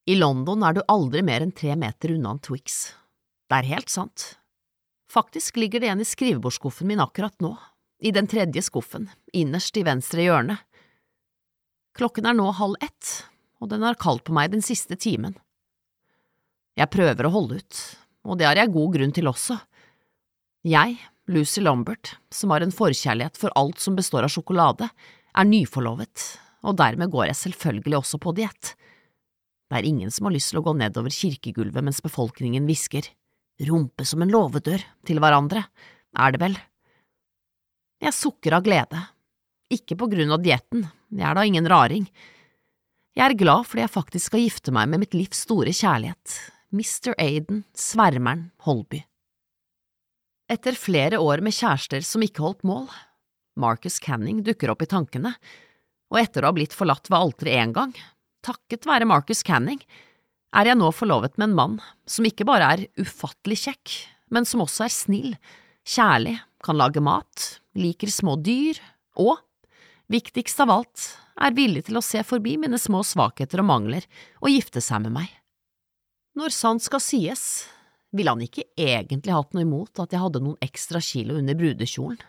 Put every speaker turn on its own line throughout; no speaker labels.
I London du aldri mer enn 3 meter unna en Twix. Det helt sant. Faktisk ligger det en i skrivebordsskuffen min akkurat nå, i den tredje skuffen, innerst i venstre hjørne. Klokken nå 12:30, og den har kalt på meg den siste timen. Jeg prøver å holde ut, og det har jeg god grunn til også. Jeg, Lucy Lombard, som har en forkjærlighet for alt som består av sjokolade, nyforlovet, og dermed går jeg selvfølgelig også på diett. Det ingen som har lyst til å gå nedover kirkegulvet mens befolkningen hvisker «rumpe som en låvedør» til hverandre, det vel? Jeg sukker av glede. Ikke på grunn av dietten, jeg da ingen raring. Jeg glad fordi jeg faktisk skal gifte meg med mitt livs store kjærlighet, Mr. Aiden Svermeren Holby. Etter flere år med kjærester som ikke holdt mål, Marcus Canning dukker opp i tankene, og etter å ha blitt forlatt ved alteret en gang, takket være Marcus Canning, jeg nå forlovet med en mann som ikke bare ufattelig kjekk, men som også snill, kjærlig, kan lage mat, liker små dyr, og, viktigst av alt, villig til å se forbi mine små svakheter og mangler og gifte seg med meg. Når sant skal sies, ville han ikke egentlig hatt noe imot at jeg hadde noen ekstra kilo under brudekjolen.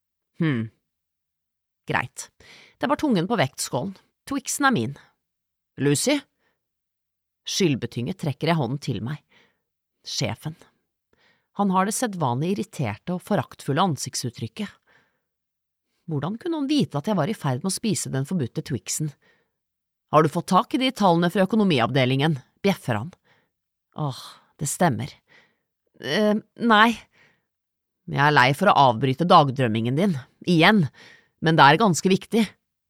Greit, det var tungen på vektskålen, Twixen min. Lucy? Skyldbetynget trekker jeg hånden til meg. Sjefen. Han har det sedvanlig irriterte og foraktfulle ansiktsuttrykket. Hvordan kunne han vite at jeg var i ferd med å spise den forbudte Twixen? Har du fått tak i de tallene fra økonomiavdelingen? Bjeffer han. Det stemmer. Nei. Jeg lei for å avbryte dagdrømmingen din, igjen, men det ganske viktig.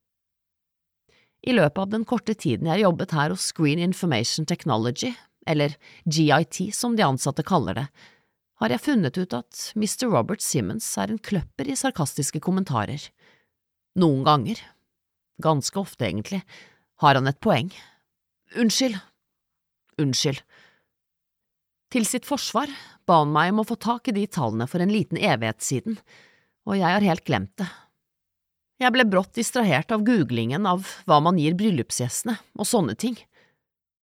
I løpet av den korte tiden jeg har jobbet her hos Screen Information Technology, eller GIT som de ansatte kaller det, har jeg funnet ut at Mr. Robert Simmons en kløpper i sarkastiske kommentarer. Noen ganger, ganske ofte egentlig, har han et poeng. Unnskyld. Til sitt forsvar ba han meg om å få tak i de tallene for en liten evighet siden, og jeg har helt glemt det. Jeg ble brått distrahert av googlingen av hva man gir bryllupsgjestene og sånne ting.